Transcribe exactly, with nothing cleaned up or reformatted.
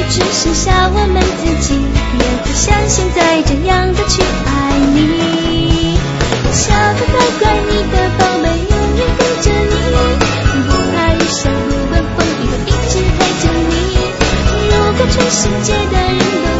只剩下我们自己，也不像现在这样的去爱你。小的乖乖，你的宝贝永远跟着你，不怕雨下不管风雨，会一直陪着你。如果全世界的人都